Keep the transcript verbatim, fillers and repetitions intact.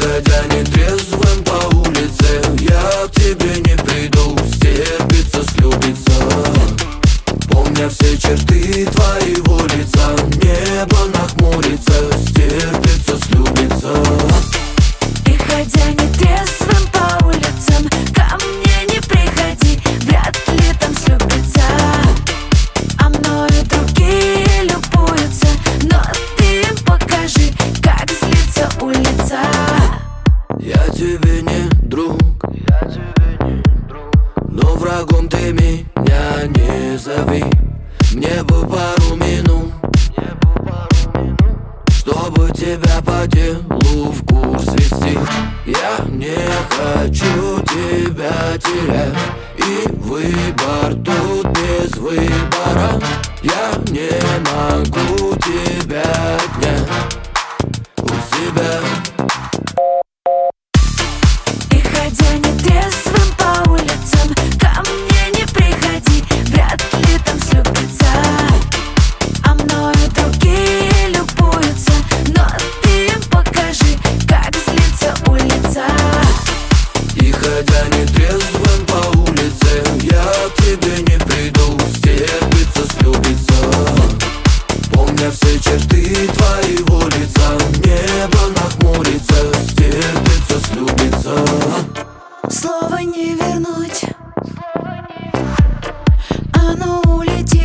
ходя нетрезвым по улице, я к тебе не приду, стерпится, слюбится. Помня все черты твоего лица, небо нахмурится, стерпится, слюбится. И ходя нетрезвым по улицам, ко мне не приходи, вряд ли там слюбится. А мною другие любуются, но ты им покажи, как злится улица. Я тебе не друг, но врагом ты меня не зови. Мне бы пару минут, чтобы тебя по делу в курс вести. Я не хочу тебя терять, и выбор тут без выбора. Я не могу тебя отнять у себя. И ходя нетрезвым по улицам, ко мне не приходи, вряд ли там слюбится. А мною другие любуются, но ты им покажи, как злится улица. И ходя нетрезвым по улице, я к тебе не приду, стерпится, слюбится. Помня все черты твоего лица, небо нахмурится, стерпится, слюбится. Слово не вернуть, оно улетит.